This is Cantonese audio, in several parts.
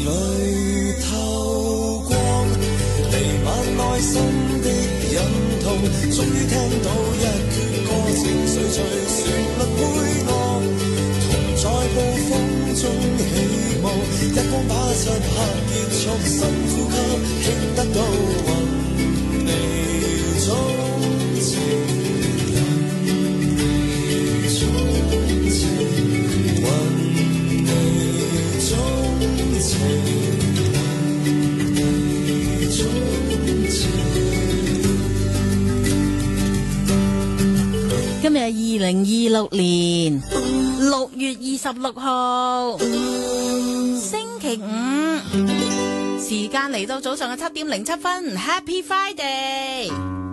裏透光，彌漫內心的隱痛，終於聽到一闕歌，情緒隨旋律配樂，同在暴風中起舞，一光把漆黑結束，深呼吸，聽得到雲霓中情。 今日係2026年6月26號，星期五，時間嚟到早上嘅7點07分 ，Happy Friday！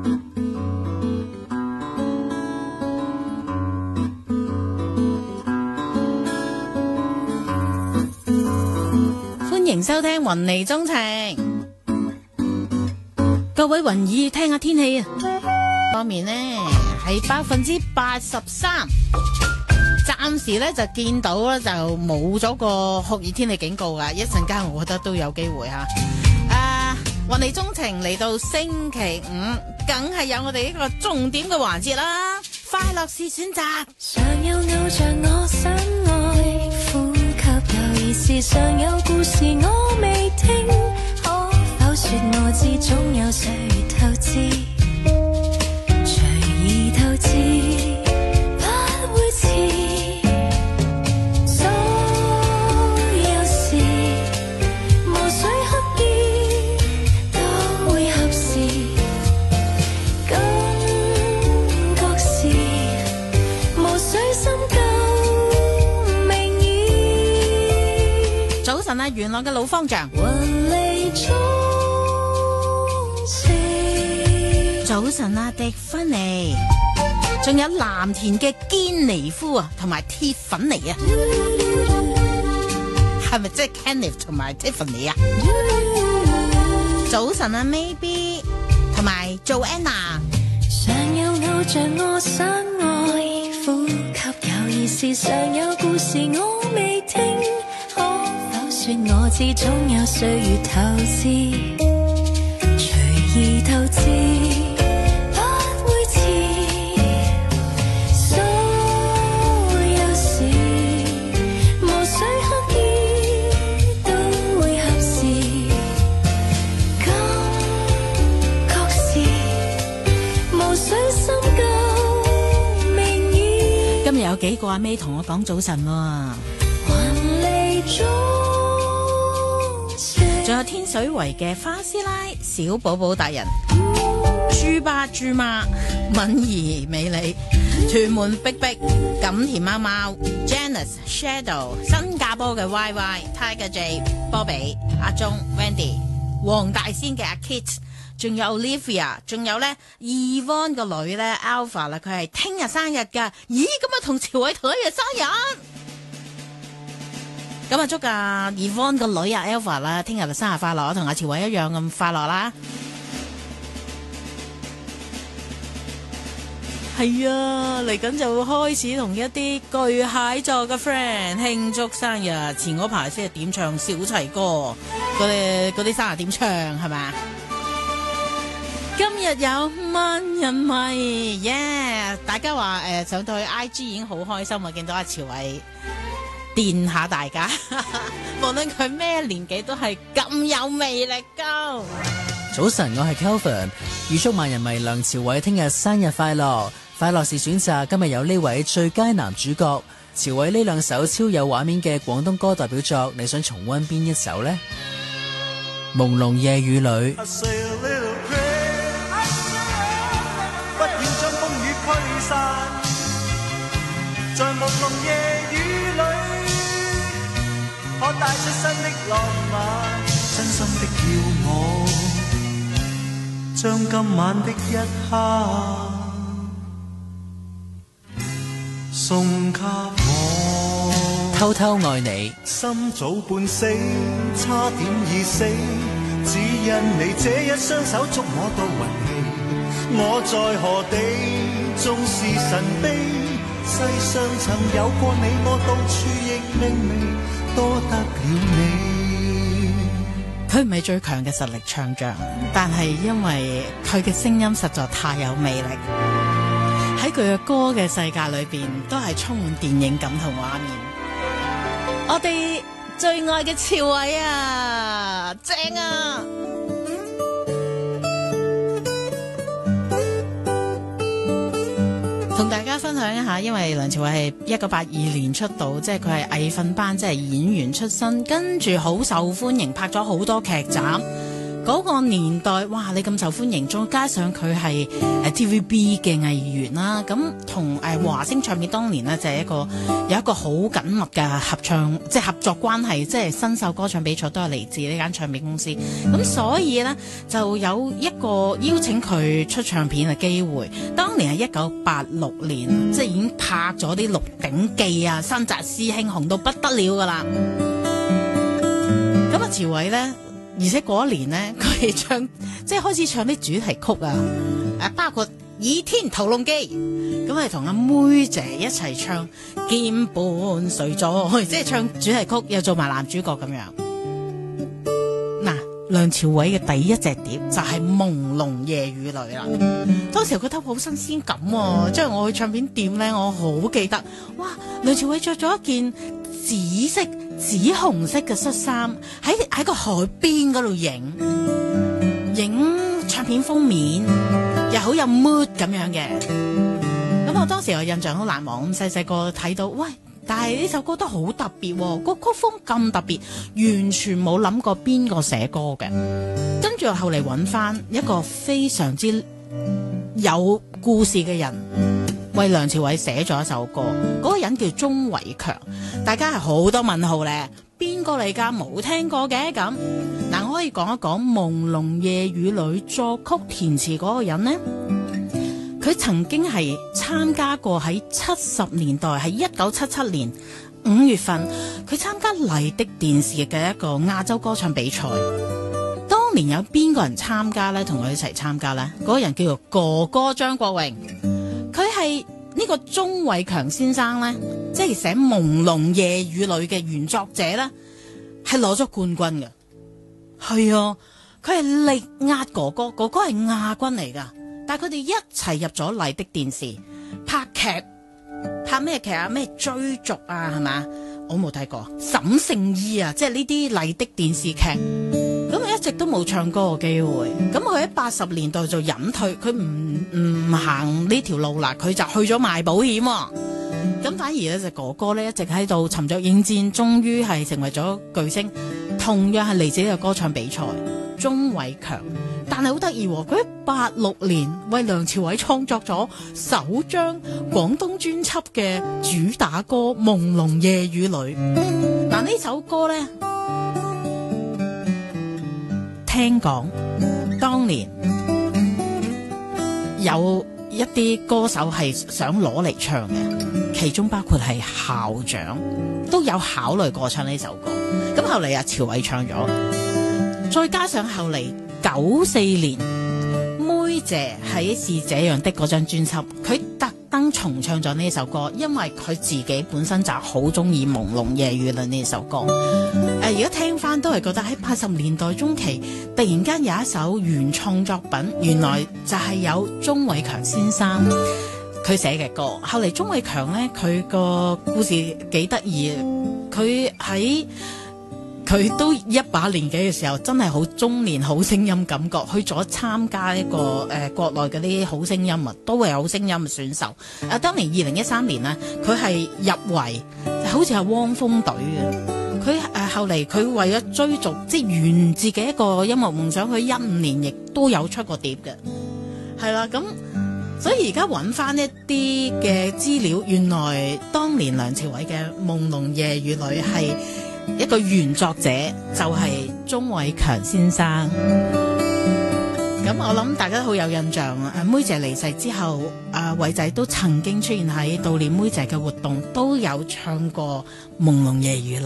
歡迎收聽雲霓鍾情，各位雲耳聽下天氣啊！方面呢係83%，暫時咧就見到咧就冇咗個酷熱天氣警告噶，一陣間我覺得都有機會吓。雲霓鍾情嚟到星期五，梗係有我哋一個重點嘅環節啦，快樂是選擇。 常有偶像我想愛，呼吸有意思，常有故事我未聽，可否說我知總有歲月透支？不會遲，所有事無需刻意都會合時，感覺是無需深究明義。 早晨啊，元朗嘅老方丈。 雲離中情。 早晨啊，迪芬妮。仲有藍田嘅堅尼夫啊，同埋鐵粉尼啊，係咪即係 Kenneth 同埋 Tiffany 啊？早晨啊 ，Maybe 同埋 Joanna。 常有偶像我想愛，呼吸有意思，常有故事我未聽，可否說我知總有歲月透支，隨意透支。 有幾個阿 May 同我講早晨喎，仲有天水圍嘅花師奶、小寶寶大人、豬爸豬媽、敏儀美麗、屯門碧碧、錦田貓貓、Janice Shadow、新加坡嘅 YY、Tiger J、波比、阿鐘、Wendy、黃大仙嘅阿 Kit。仲有 Olivia， 仲有咧 Yvonne 個女咧 Alpha 啦，佢係聽日生日噶。咦，咁啊同朝偉同一日生日，咁啊祝阿 Yvonne 個女啊 Alpha 啦，聽日就生日快樂，同阿朝偉一樣咁快樂啦。係啊，嚟緊就會開始同一啲巨蟹座嘅 friend 慶祝生日。前嗰排先係點唱小齊歌，嗰啲生日點唱係咪？今日有萬人迷，耶！大家話上到去 IG 已經好開心啊，見到阿朝偉電下大家，無論佢咩年紀都係咁有魅力㗎。 早晨，我係 Kelvin， 預祝萬人迷梁朝偉聽日生日快樂，快樂是選擇。今日有呢位最佳男主角朝偉呢兩首超有畫面嘅廣東歌代表作，你想重溫邊一首呢？朦朧夜雨裏。 在朦朧夜雨裏，可帶出新的浪漫，真心的叫我將今晚的一刻送給我。 偷偷愛你， 心早半死，差點已死，只因你這一雙手觸摸到運氣，我在何地，縱是神秘。世上曾有過你，我到處亦明媚，多得了你。 佢唔係最強嘅實力唱將，但係因為佢嘅聲音實在太有魅力，喺佢嘅歌嘅世界裏邊都係充滿電影感同畫面。我哋最愛嘅朝偉啊，正啊！同大家分享一下，因為梁朝偉係1982年出道，即係佢係藝訓班，即係演員出身，跟住好受歡迎，拍咗好多劇集。嗰個年代，哇！你咁受歡迎，再加上佢係TVB 嘅藝員啦，咁同華星唱片當年呢，就係有一個好緊密嘅合作關係，即係新秀歌唱比賽都係嚟自呢間唱片公司，咁所以呢，就有一個邀請佢出唱片嘅機會。當年係1986年，即係已經拍咗啲《鹿鼎記》啊，《新紮師兄》紅到不得了噶啦。咁啊，朝偉呢。而且嗰一年呢，佢係唱即係開始唱啲主題曲啊，包括《倚天屠龍記》，咁係同阿妹姐一齊唱《鍵盤誰在》，即係唱主題曲，又做埋男主角咁樣。嗱，梁朝偉嘅第一隻碟就係《朦朧夜雨裏》啦。當時我覺得好新鮮感喎，即係我去唱片店呢，我好記得，哇！梁朝偉着咗一件紫色、紫紅色嘅恤衫，喺個海邊嗰度影唱片封面，又好有 mood 咁樣嘅。咁我當時我印象好難忘，咁細細個睇到，喂！但係呢首歌都好特別喎，個曲風咁特別，完全冇諗過邊個寫歌嘅。跟住後嚟揾翻一個非常之有故事嘅人，為梁朝偉寫咗一首歌，嗰個人叫鍾偉強，大家係好多問號咧，邊個嚟㗎？冇聽過嘅咁。嗱，我可以講一講《朦朧夜雨裏》作曲填詞嗰個人呢，佢曾經係參加過喺70年代，係1977年5月份，佢參加麗的電視嘅一個亞洲歌唱比賽。當年有邊個人參加呢？同佢一齊參加呢？嗰個人叫做哥哥張國榮。佢係呢個鍾偉強先生呢，即係寫《朦朧夜雨裏》嘅原作者呢，係攞咗冠軍嘅。係啊，佢係力壓哥哥，哥哥係亞軍嚟噶。但係佢哋一齊入咗麗的電視拍劇，拍咩劇啊？咩追逐啊？係嘛？我冇睇過。沈聖依啊，即係呢啲麗的電視劇。咁佢一直都冇唱歌嘅機會。咁佢喺80年代就隱退，佢唔行呢條路啦，佢就去咗賣保險。咁反而咧，就哥哥咧一直喺度沉着應戰，終於係成為咗巨星。同樣係嚟自呢個歌唱比賽，鍾偉強。但係好得意，佢喺86年為梁朝偉創作咗首張廣東專輯嘅主打歌《朦朧夜雨裏》。嗱，呢首歌呢，聽講當年有一啲歌手係想攞嚟唱嘅，其中包括係校長都有考慮過唱呢首歌。咁後嚟啊，朝偉唱咗，再加上後嚟94年妹姐喺是這樣的嗰張專輯，佢特登重唱咗呢首歌，因為佢自己本身就好中意《朦朧夜雨裏》呢首歌。而家聽翻都係覺得喺80年代中期，突然間有一首原創作品，原來就係有鍾偉強先生佢寫嘅歌。後嚟鍾偉強呢，佢個故事幾得意，佢都一把年紀嘅時候，真係好中年好聲音感覺，去咗參加一個國內嗰啲好聲音啊，都係好聲音嘅選手。當年2013年呢，佢係入圍，好似係汪峰隊嘅。佢後嚟佢為咗追逐即係圓自己一個音樂夢想，佢15年亦都有出過碟嘅，係啦。咁所以而家揾翻一啲嘅資料，原來當年梁朝偉嘅《朦朧夜雨裏》係一個原作者，就係鍾偉強先生。咁我諗大家都好有印象，妹姐離世之後，偉仔都曾經出現喺悼念妹姐嘅活動，都有唱過《朦朧夜雨裏》。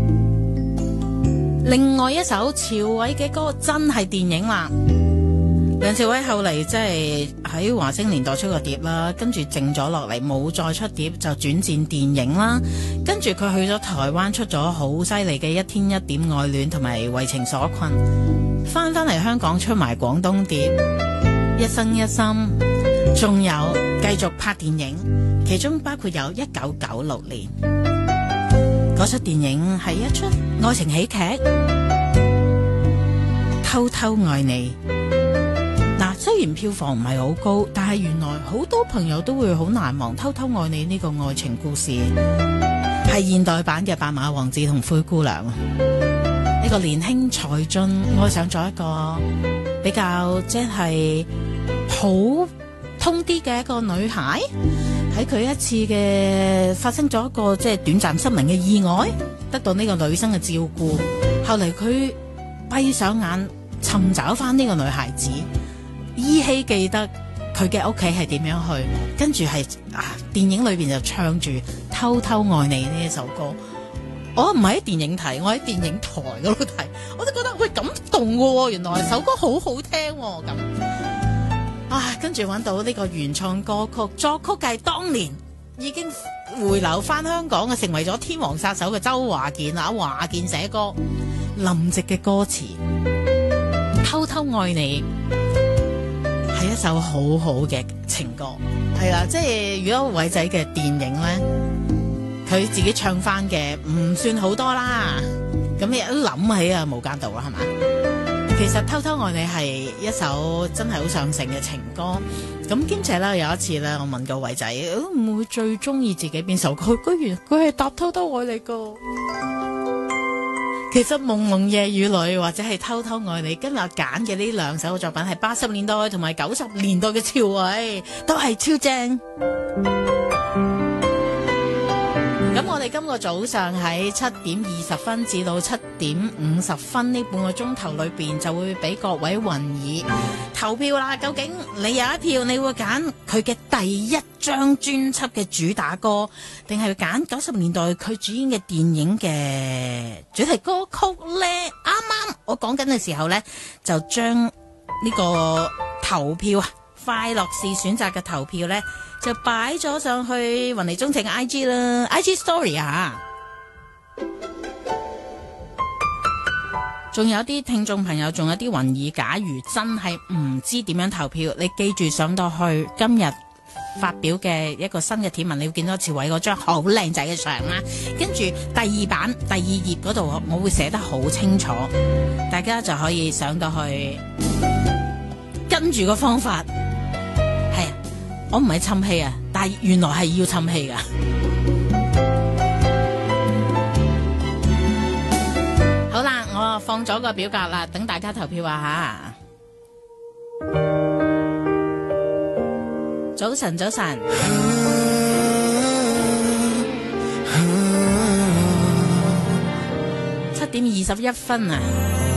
另外一首朝偉嘅歌真係電影啦， 梁朝偉後嚟即係喺華星年代出個碟啦，跟住靜咗落嚟，冇再出碟，就轉戰電影啦。跟住佢去咗台灣出咗好犀利嘅一天一點愛戀同埋為情所困，翻嚟香港出埋廣東碟一生一心，仲有繼續拍電影，其中包括有1996年嗰出電影係一出愛情喜劇《偷偷愛你》。嗱，雖然票房唔係好高，但係原來好多朋友都會好難忘《偷偷愛你》呢個愛情故事，係現代版嘅白馬王子同灰姑娘。呢個年輕才俊愛上咗一個比較即係普通啲嘅一個女孩，喺佢一次嘅發生咗一個即係短暫失明嘅意外，得到呢個女生嘅照顧。後嚟佢閉上眼尋找翻呢個女孩子，依稀記得佢嘅屋企係點樣去，跟住係電影裏邊就唱住《偷偷愛你》呢一首歌。我唔係喺電影睇，我喺電影台嗰度睇，我都覺得喂，感動嘅，原來首歌好好聽咁。跟住揾到呢個原創歌曲，作曲界當年已經回流翻香港嘅，成為咗天王殺手嘅周華健啦。華健寫歌，林夕嘅歌詞《偷偷愛你》係一首好好嘅情歌，係啦，即係如果偉仔嘅電影呢，佢自己唱翻嘅唔算好多啦，咁你一諗起無間道啦，係嘛？其實偷偷愛你係一首真係好上乘嘅情歌，咁兼且咧有一次咧，我問個偉仔，唔會最中意自己邊首歌，居然佢係答偷偷愛你個。其實夢夢夜雨裏或者係偷偷愛你，今日揀嘅呢兩首作品係80年代同埋90年代嘅潮位，都係超正。咁我哋今個早上喺7點20分至到7點50分呢半個鐘頭裏邊，就會俾各位雲耳投票啦。究竟你有一票，你會揀佢嘅第一張專輯嘅主打歌，定係揀90年代佢主演嘅電影嘅主題歌曲呢？啱啱我講緊嘅時候呢，就將呢個投票快樂是選擇嘅投票呢，就擺咗上去雲尼鍾情 IG 啦 ，IG Story 啊！仲有啲聽眾朋友，仲有啲雲耳，假如真係唔知點樣投票，你記住上到去今日發表嘅一個新嘅帖文，你會見到朝偉嗰張好靚仔嘅相啦。跟住第二版第二頁嗰度，我會寫得好清楚，大家就可以上到去跟住個方法。我唔係氹氣啊，但係原來係要氹氣噶。好啦，我放咗個表格啦，等大家投票啊吓。早晨，早晨。7點21分啊。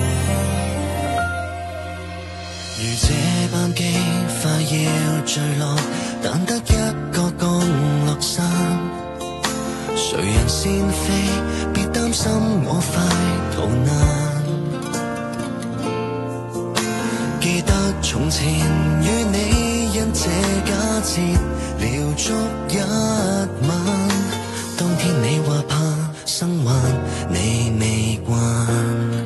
如這班機快要墜落，但得一個降落傘。誰人先飛？別擔心，我快逃難。記得從前與你因這假設聊足一晚。當天你話怕生還，你未慣。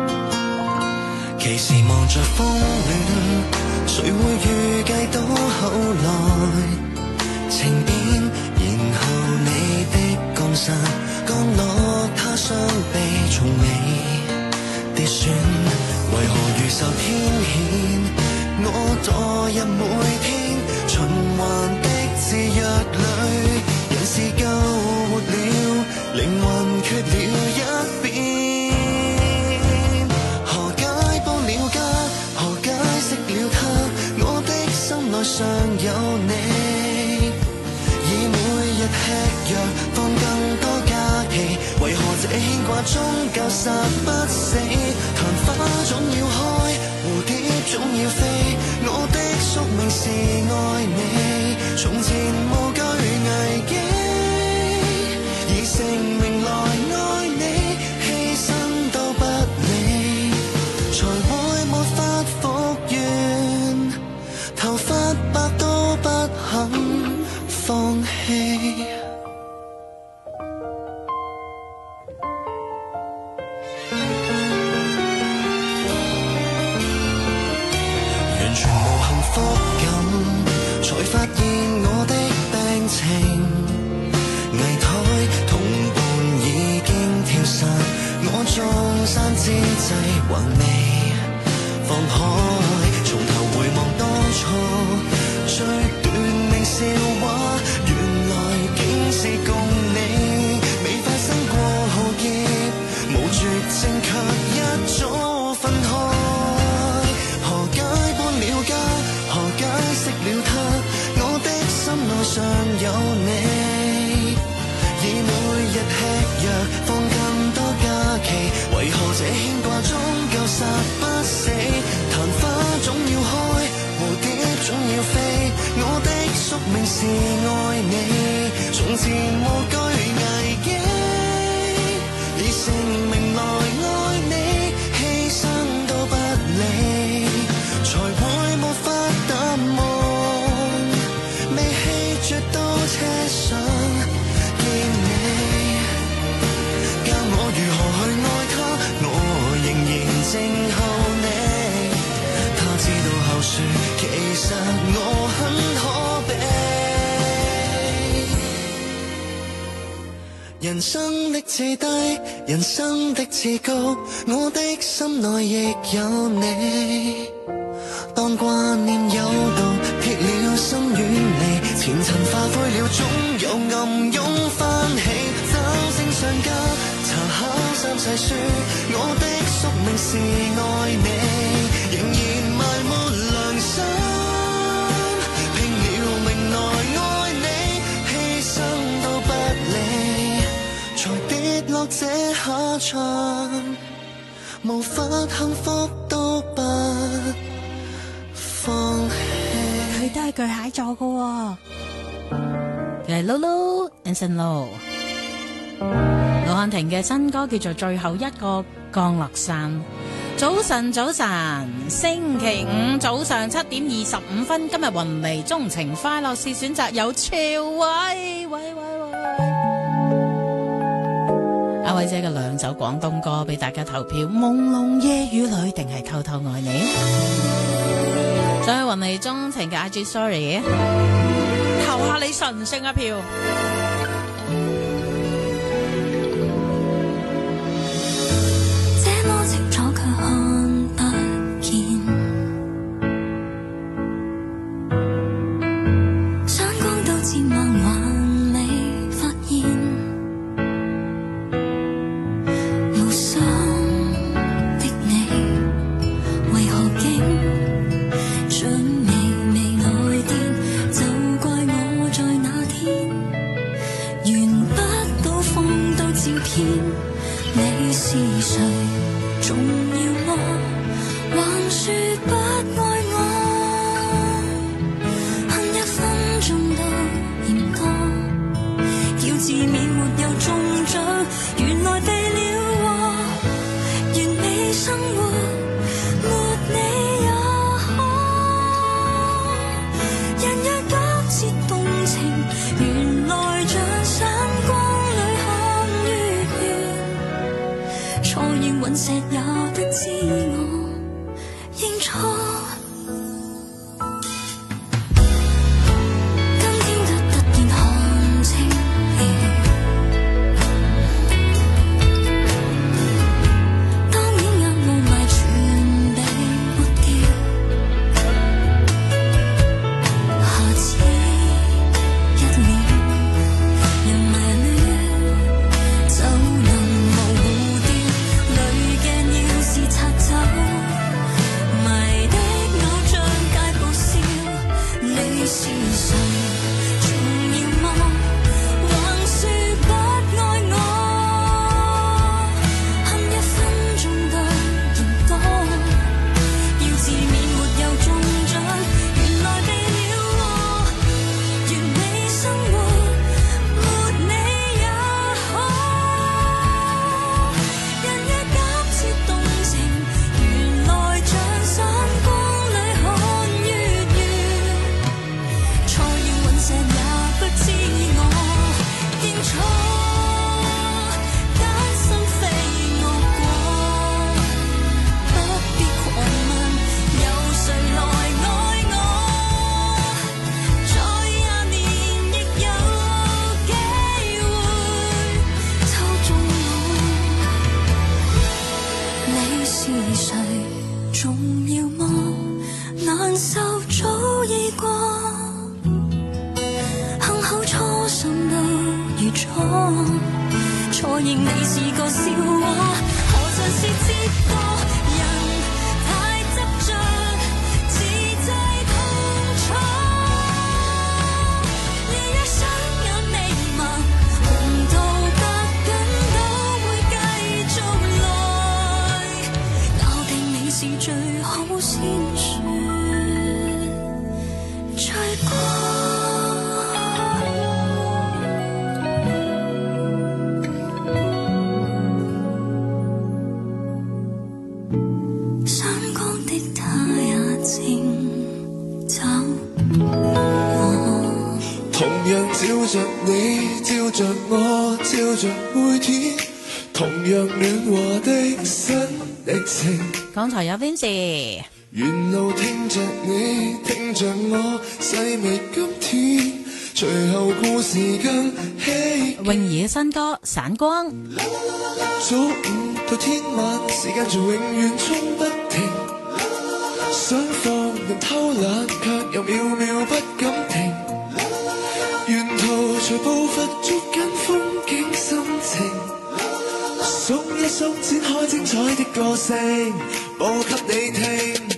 其時望着風戀，誰會預計到後來情變，然後你的降傘降落他雙臂，從未跌損。為何如受天譴，我墮入每天循環的自虐裏，人是救活了，靈魂缺了一邊。尚有你，以每日吃藥放更多假期，為何這牽掛終究殺不死？曇花總要開，蝴蝶總要飛，我的宿命是愛你，從前無懼危機，以性命來愛你，犧牲都不理，才會沒法復原。 福感，才發現我的病情危殆，同伴已經跳傘，我撞山之際還未放開，從頭回望當初最短命笑話，原來竟是共你未發生過浩劫，無絕症卻一早分開，何解搬了家，何解釋了他，我的心內尚有你，以每日吃藥放更多假期，為何這牽掛終究殺不死，曇花總要開，蝴蝶總要飛，我的宿命是愛你，從前無懼危機，以性命來愛你，犧牲都不理，才會沒法淡忘，未氣絕到車上見你，教我如何去愛他，我仍然靜候你，他知道後說其實我很可悲，人生的至低，人生的至高，我的心內亦有你，當掛念有道，鐵了心遠離，前塵化灰了，總有暗湧翻起，找正上家，查考三世書，我的宿命是愛你，仍然埋沒良心，拼了命來愛你，犧牲都不理，才跌落這下場，無法幸福都不放棄。 佢都係巨蟹座噶喎，係 Lulu Anson Lo， 盧瀚霆嘅新歌叫做《最後一個降落傘》。早晨，早晨，星期五早上7:25，今日雲嚟鍾情快樂是選擇有朝偉，喂，阿偉姐嘅兩首廣東歌俾大家投票，朦朧夜雨裏定係偷偷愛你。上去雲嚟鍾情嘅 IG Story， 投下你神聖一票。 這麼清楚卻看不見，想光到漸暗還未發現，無心的你為何竟準微微來電，就怪我在那天緣不到放到照片，你是誰重要麼？還說不愛我，恨一分鐘都嫌多，要自勉沒有中獎，原來避了禍，完美生活沒你也可，人若急切動情，原來像散光裏看月圓，錯認隕石也不知我認錯。今天突然看清了，當然眼霧霾全被抹掉，下次一秒讓迷戀就能模糊掉，濾鏡要是擦走，迷的認你是個笑話，何嘗是折墮？人太執着，自製痛楚。如若雙眼未盲，紅到白緊都會繼續來，咬定你是最好先說最過。 同樣照着你，照着我，照着每天，同樣暖和的新的情。 剛才有邊事？ 沿路聽着你，聽着我，細味今天，隨後故事更希。 泳兒嘅新歌《散光》。 早午到天晚，時間就永遠衝不停。想放任偷懶，卻又秒秒不敢停。沿途隨步伐捉緊風景心情，鬆一鬆展開精彩的個性，播給你聽。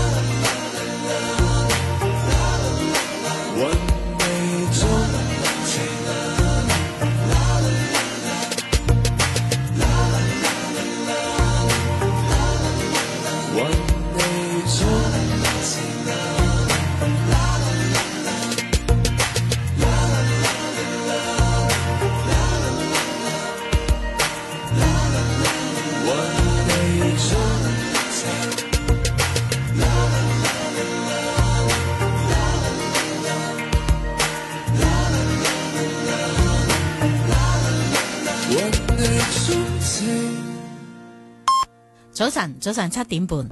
雲味中情，雲味中情。 早晨7點半。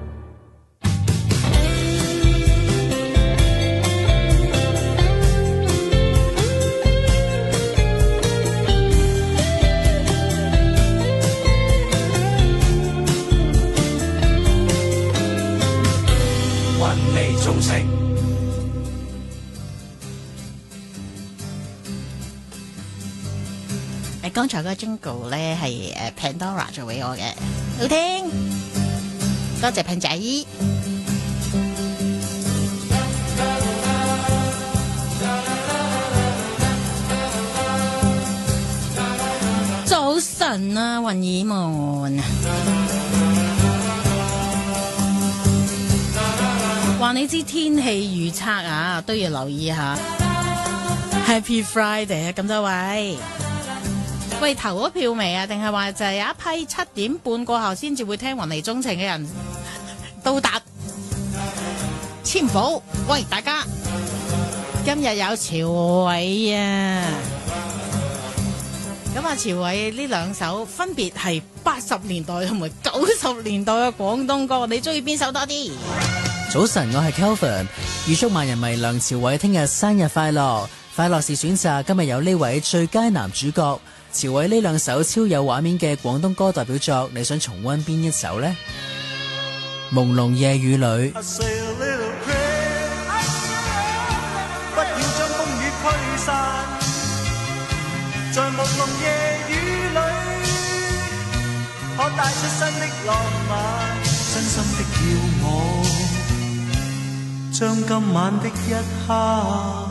韻味中情。 剛才嗰個 jingle 咧係Pandora 做俾我嘅，好聽，多謝噴仔。早晨啊，雲兒們，話你知天氣預測啊，都要留意下。Happy Friday 啊，咁多位。喂，投咗票未啊？定係話就係有一批7點半過後先至會聽雲嚟鍾情嘅人到達簽補。喂，大家今日有朝偉啊！咁啊，朝偉呢兩首分別係80年代同埋90年代嘅廣東歌，你中意邊首多啲？ 早晨，我係 Kelvin， 預祝萬人迷梁朝偉聽日生日快樂！快樂是選擇，今日有呢位最佳男主角。朝偉呢兩首超有畫面嘅廣東歌代表作，你想重溫邊一首呢？朦朧夜雨裏， 不要將風雨驅散，在朦朧夜雨裏，可帶出新的浪漫，真心的叫我將今晚的一刻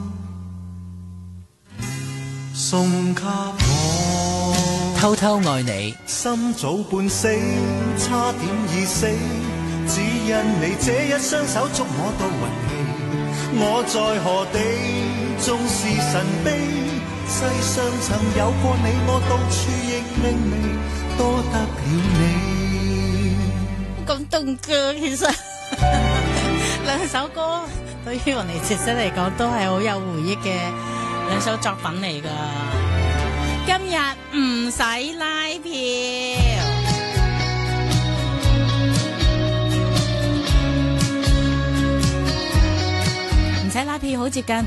送給我， 偷偷愛你。 心早半死，差點已死，只因你這一雙手捉我到運氣。我在何地，縱是神秘，世上曾有過你，我到處亦明媚，多得了你。 咁動㗎，其實兩首歌對於我哋姐姐嚟講都係好有回憶嘅兩首作品嚟噶。今日唔使拉票，唔使拉票，好接近，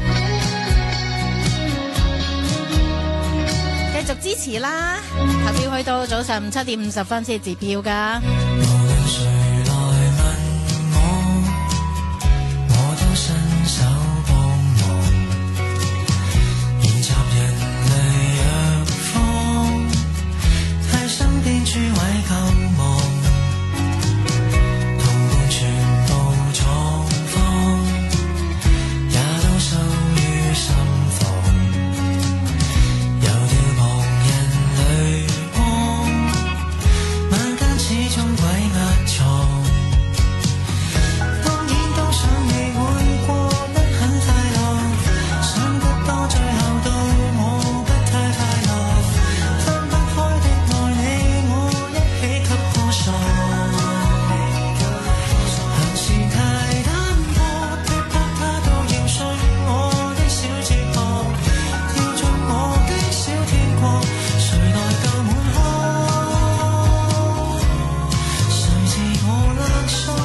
繼續支持啦！投票去到早上7點50分先截票噶。 中鬼壓床。當然都想你會過得很快樂，想得多最後到我不太快樂，分不開的愛你我一起給破傻。行事太單薄，脱得他都要信我的小哲學，跳進我的小天國，誰來夠滿腔，誰自我勒索。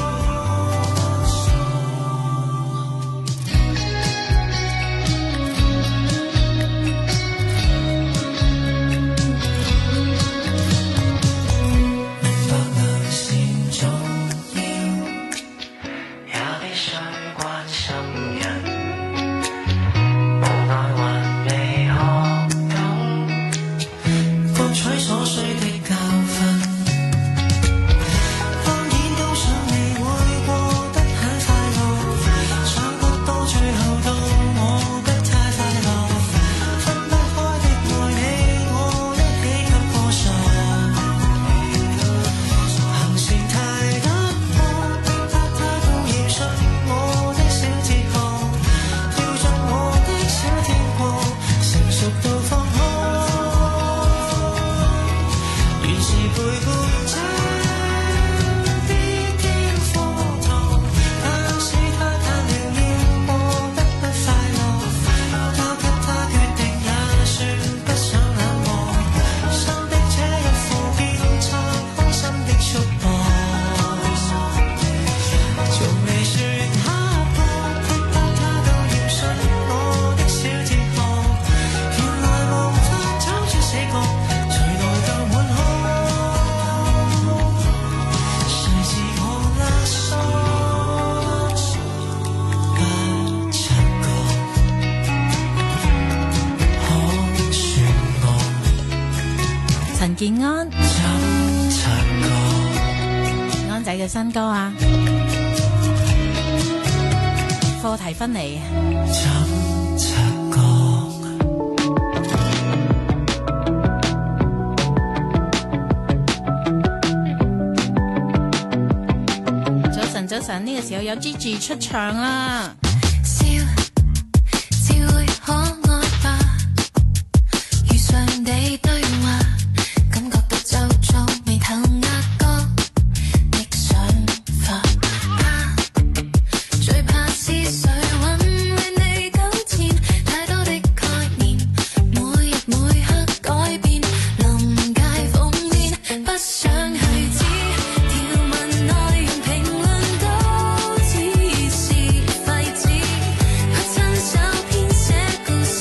明白良善重要，也必須關心人，無奈還未學懂獲取所需的教訓。當然都想你會過得很快樂，想得多最後到我不太快樂，分不開的愛你我一起給破傻。行事太單薄，逼得他都要信我的小哲學，跳進我的小天國，成熟到放開，原是陪伴者必經課堂，但是他淡了要過得不快樂，交給他決定也算不想冷漠，心的這一課變拆開心的束縛，從未說刻薄，逼得他都要信我的小哲學，原來無法走出死角，誰來夠滿腔，誰自我勒索，不察覺，可算我陳健安， 怎察覺。 安仔嘅新歌啊，課題分離。 怎察覺？ 早晨，呢個時候有 Gigi 出場啦。 笑，只會可愛吧？遇上你對話，感覺到就皺眉頭壓角的想法。最怕是誰混為你糾纏，太多的概念，每日每刻改變，臨界諷刺，不想去知條文內容評論都只是廢紙，不親手編寫故事。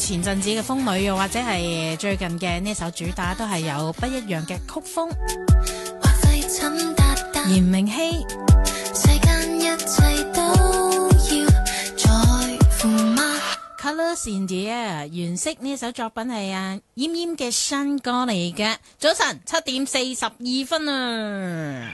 前陣子嘅風女，又或者係最近嘅呢首主打，都係有不一樣嘅曲風。嚴明熙， 世間一切都要在乎嗎？ Colours in the Air，原色呢首作品係啊奄奄嘅新歌嚟嘅。早晨7:42啊！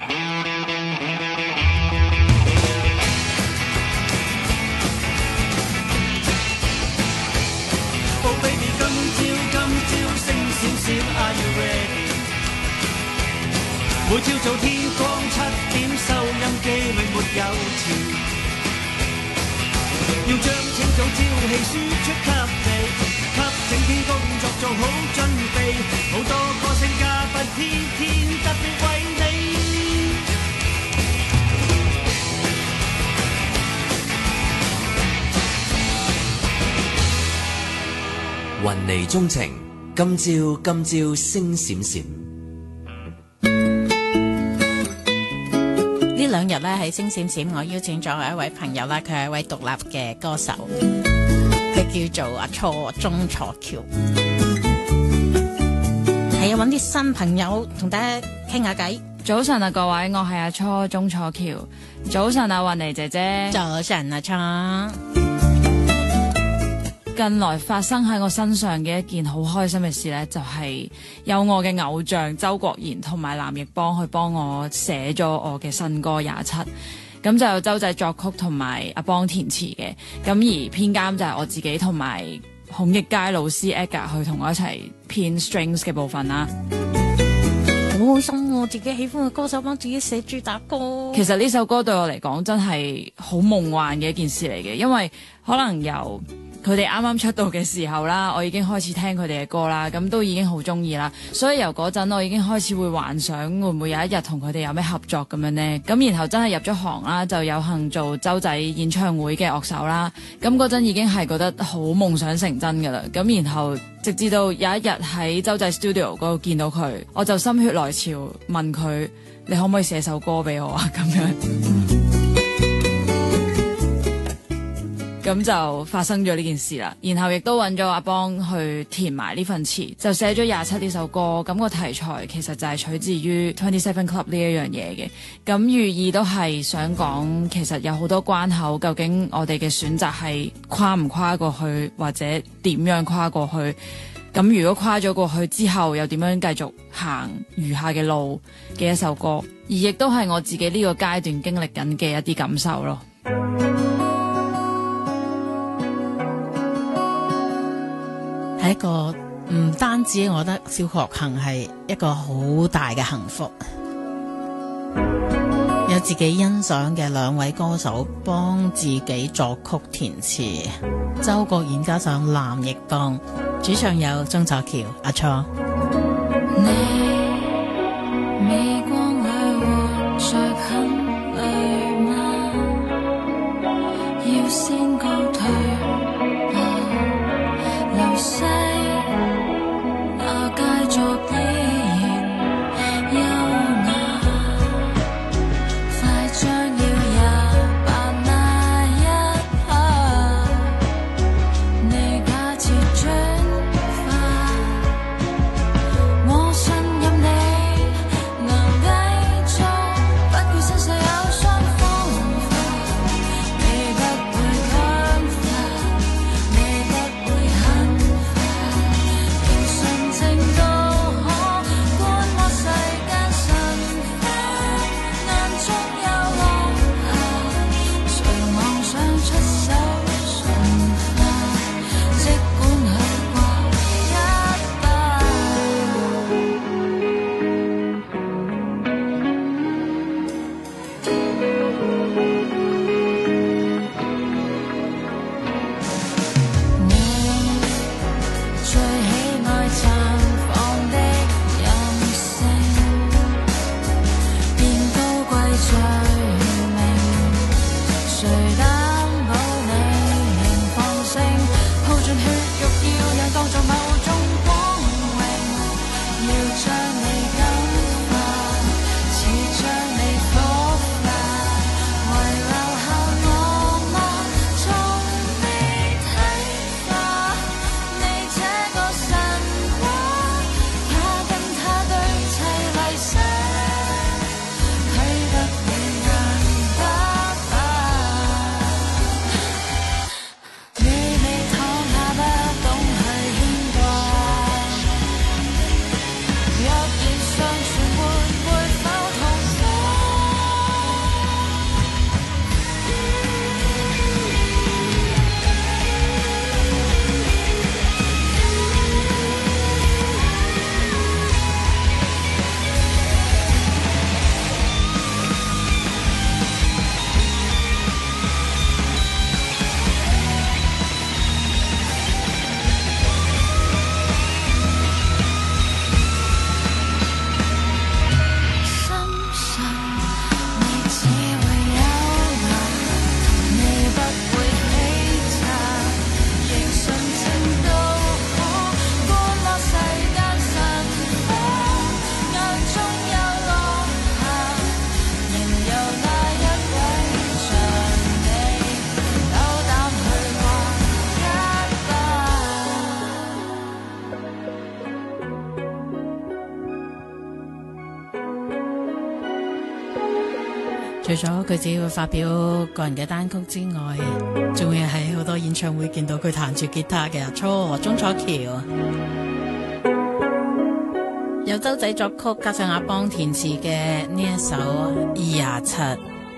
Oh baby， 今朝星閃閃 ，Are you ready？ 每朝早天光7點，收音機裏沒有潮，要將清早朝氣輸出給你，給整天工作做好準備，好多歌聲嘉賓天天特別為你。 雲霓鍾情，今朝星閃閃。 呢兩日咧喺星閃閃，我邀請咗一位朋友啦，佢係一位獨立嘅歌手，佢叫做阿初鍾楚翹，係啊，揾啲新朋友同大家傾下偈。 早晨啊，各位，我係阿初鍾楚翹。早晨啊，雲霓姐姐。 早晨啊，初。 近來發生喺我身上嘅一件好開心嘅事呢，就係有我嘅偶像周國賢同埋藍奕邦去幫我寫咗我嘅新歌27，咁就有周仔作曲同埋阿邦填詞嘅，咁而編監就係我自己同埋孔奕佳老師 Edgar 去同我一齊編 strings 嘅部分啦。 好開心喎！自己喜歡嘅歌手幫自己寫主打歌。 其實呢首歌對我嚟講真係好夢幻嘅一件事嚟嘅，因為可能由佢哋啱啱出道嘅時候啦，我已經開始聽佢哋嘅歌啦，咁都已經好中意啦。所以由嗰陣我已經開始會幻想會唔會有一日同佢哋有咩合作咁樣呢？咁然後真係入咗行啦，就有幸做周仔演唱會嘅樂手啦。咁嗰陣已經係覺得好夢想成真㗎啦。咁然後直至到有一日喺周仔 studio 嗰度見到佢，我就心血來潮問佢：你可唔可以寫首歌俾我啊？咁樣。咁就發生咗呢件事啦，然後亦都揾咗阿邦去填埋呢份詞，就寫咗27呢首歌。咁個題材其實就係取自於27 Club 呢一樣嘢嘅，咁寓意都係想講其實有好多關口，究竟我哋嘅選擇係跨唔跨過去，或者點樣跨過去。咁如果跨咗過去之後，又點樣繼續行餘下嘅路嘅一首歌，而亦都係我自己呢個階段經歷緊嘅一啲感受咯。 係一個唔單止，我覺得小學行係一個好大嘅幸福，有自己欣賞嘅兩位歌手幫自己作曲填詞，周國賢加上藍奕邦，主唱有鍾楚翹、阿初。 你微光裏活着很累嗎？要先告退流逝那繼續依然優雅，快將要也扮那一刻，你假設轉化，我信任你能除咗佢自己會發表個人嘅單曲之外，仲會喺好多演唱會見到佢彈住吉他嘅鐘楚橋，有周仔作曲加上阿邦填詞嘅呢一首27。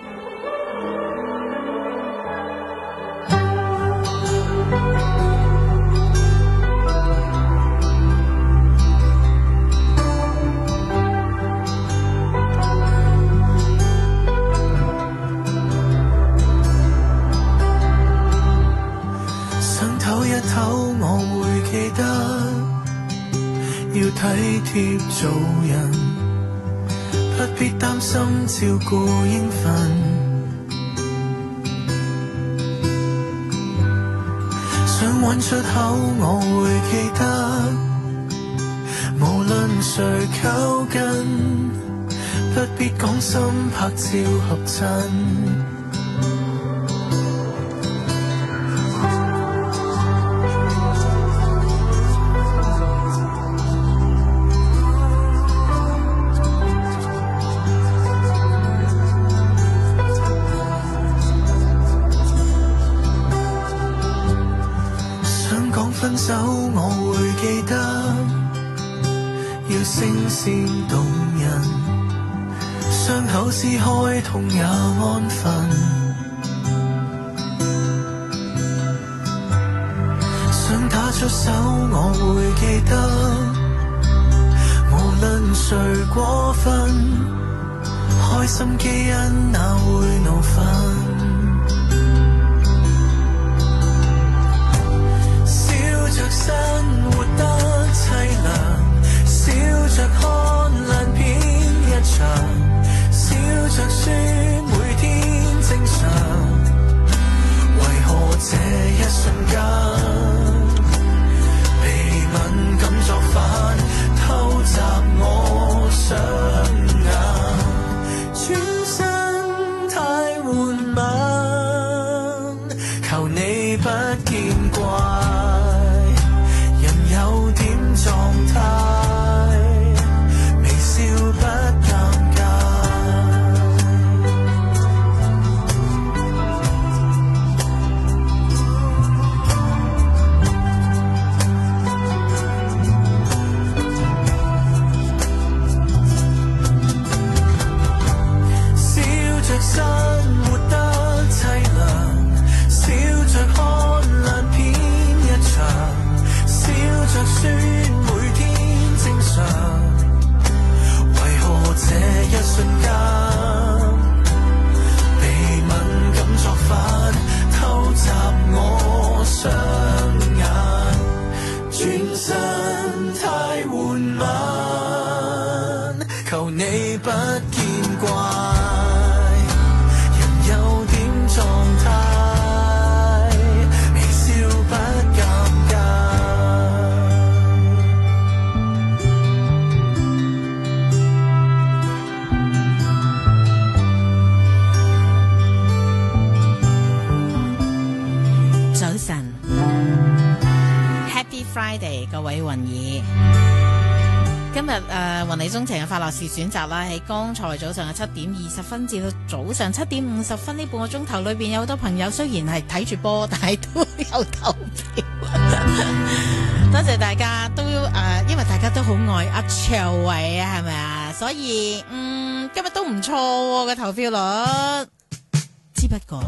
體貼做人，不必擔心照顧應份。想揾出口，我會記得，無論誰靠近，不必講心拍照合襯。分手我會記得，要聲線動人，傷口撕開痛也安分。想打出手我會記得，無論誰過分，開心基因哪會惱憤。生活得凄涼，笑着看爛片一場，笑着說每天正常，為何這一瞬間被敏感作反，偷襲我雙眼，轉身太緩慢，求你不見怪。狀態微笑不尷尬，笑着生活得凄涼，笑着看爛片一場，笑着說這一瞬間被敏感作反，偷襲我雙眼，轉身太緩慢，求你不見怪，人有點狀態，微笑不尷尬。 Friday， 各位雲兒，今日雲理鍾情嘅快樂是選擇啦，喺剛才早上嘅7點20分至到早上7點50分呢半個鐘頭裏邊，有好多朋友雖然係睇住波，但係都有投票。多謝大家都因為大家都好愛阿卓偉啊，係咪啊？所以今日都唔錯嘅投票率，只不過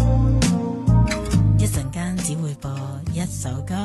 一陣間只會播一首歌。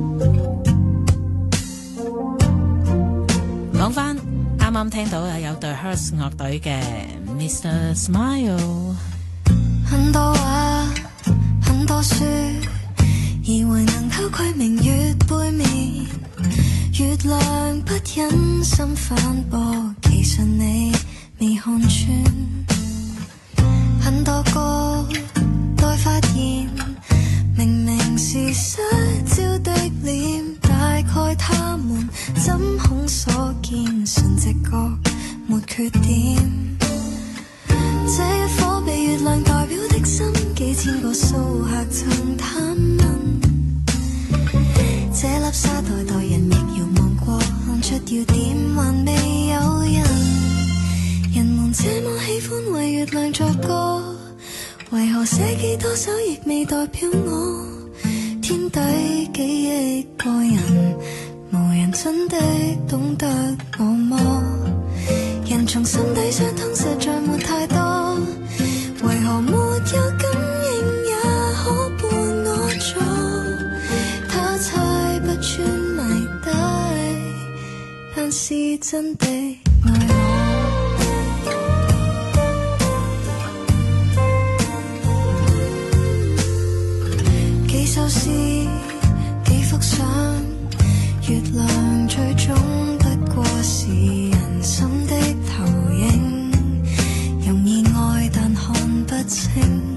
講翻啱啱聽到有對 Hers 樂隊嘅 Mr. Smile。 很多話很多說，以為能偷窺明月背面，月亮不忍心反駁，其實你未看穿。很多歌待發現，明明是失焦的臉，大概他們怎恐所見，純直覺沒缺點。這一顆被月亮代表的心，幾千個騷客曾探問，這粒沙袋袋人亦遙望過，看出要點還未有人。人們這麼喜歡為月亮作歌， 何寫幾多首亦未代表我。天底幾億個人，無人真的懂得我麼？人從心底相通實在沒太多，為何沒有感應也可伴我坐？他猜不穿謎底，但是真的愛我。幾首詩，幾幅相，月亮最終不過是人心的投影，容易愛但看不清，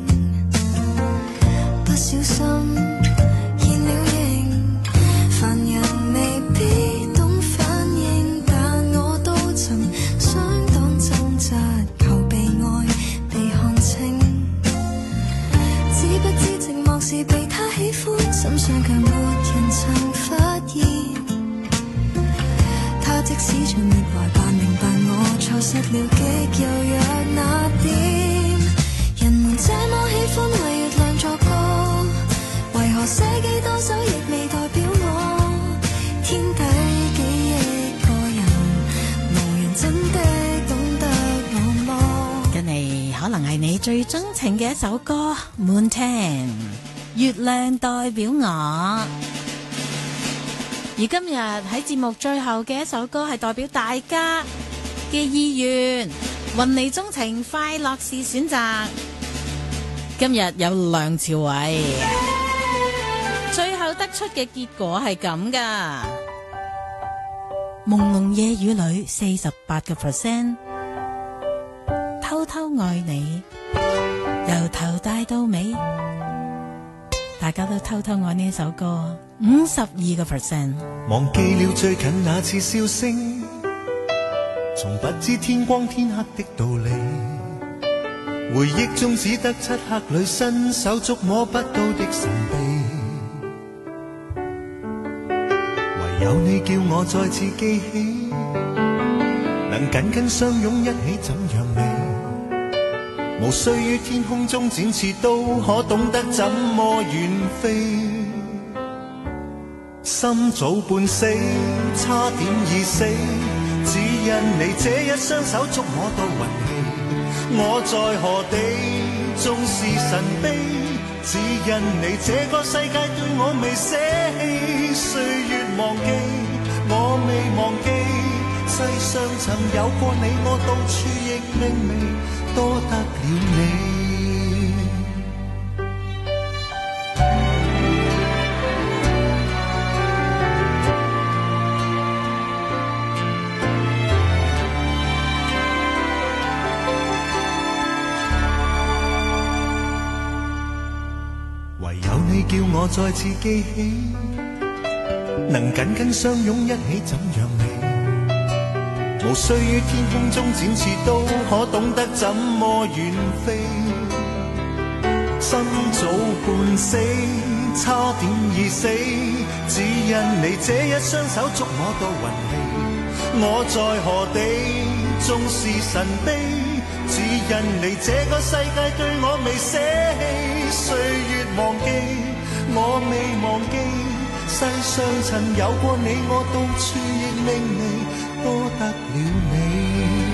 不小心現了形，凡人未必懂反應，但我都曾相當掙扎，求被愛被看清，只不知寂寞是被他喜歡，心上卻沒人曾發現，他即使盡力來扮明白我錯失了極柔弱那點，人們這麼喜歡為月亮作歌，為何寫幾多首亦未代表我？天底幾億個人，無人真的懂得我麼？ 跟嚟可能係你最鍾情嘅一首歌 Mountain 月亮代表我。而今日喺節目最後嘅一首歌係代表大家嘅意願，雲你鍾情快樂是選擇。今日有梁朝偉，最後得出嘅結果係咁噶，朦朧夜雨裏48%，偷偷愛你，由頭帶到尾，大家都偷偷愛呢首歌52%。 忘記了最近那次笑聲，從不知天光天黑的道理，回憶中只得漆黑裏伸手觸摸不到的神秘，唯有你叫我再次記起，能緊緊相擁一起怎樣美，無需於天空中展翅都可懂得怎麼遠飛，心早半死，差點已死，只因你這一雙手觸摸到運氣，我在何地縱是神秘，只因你這個世界對我未捨棄，歲月忘記我未忘記，世上曾有過你，我到處亦明媚，多得了你。叫我再次記起，能緊緊相擁一起怎樣美，無需於天空中展翅都可懂得怎麼遠飛，心早半死，差點已死，只因你這一雙手觸摸到運氣，我在何地縱是神秘，只因你這個世界對我未捨棄，歲月忘記我未忘記，世上曾有過你，我到處亦明媚，多得了你。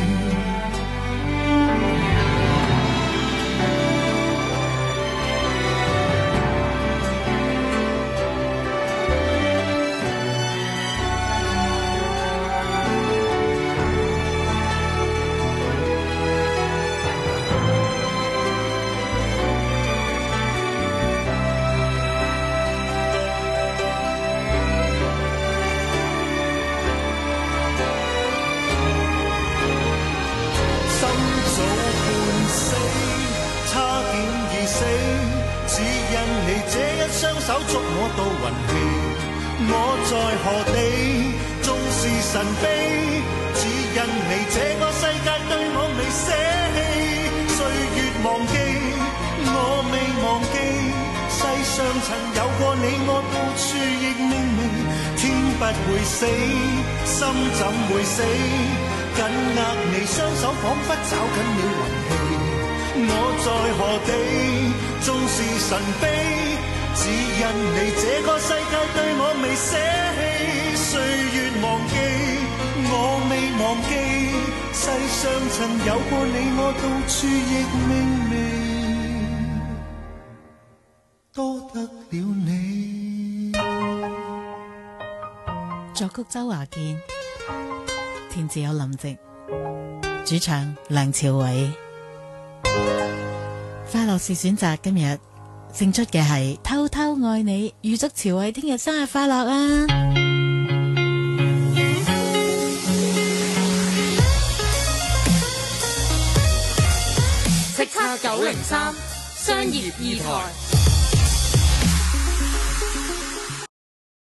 手捉我到運氣，我在何地縱是神秘，只因你這個世界對我未捨棄，歲月忘記我未忘記，世上曾有過你，我到處亦明媚，天不會死，心怎會死，緊握你雙手彷彿找緊了運氣， 我在何地，縱是神秘，只因你這個世界對我未捨棄。歲月忘記，我未忘記，世上曾有過你，我到處亦明媚，多得了你。 作曲周華健，填詞有林夕，主唱梁朝偉。快樂是選擇，今日勝出嘅係偷偷愛你，預祝朝偉聽日生日快樂啊！ 叱咤903商業二台。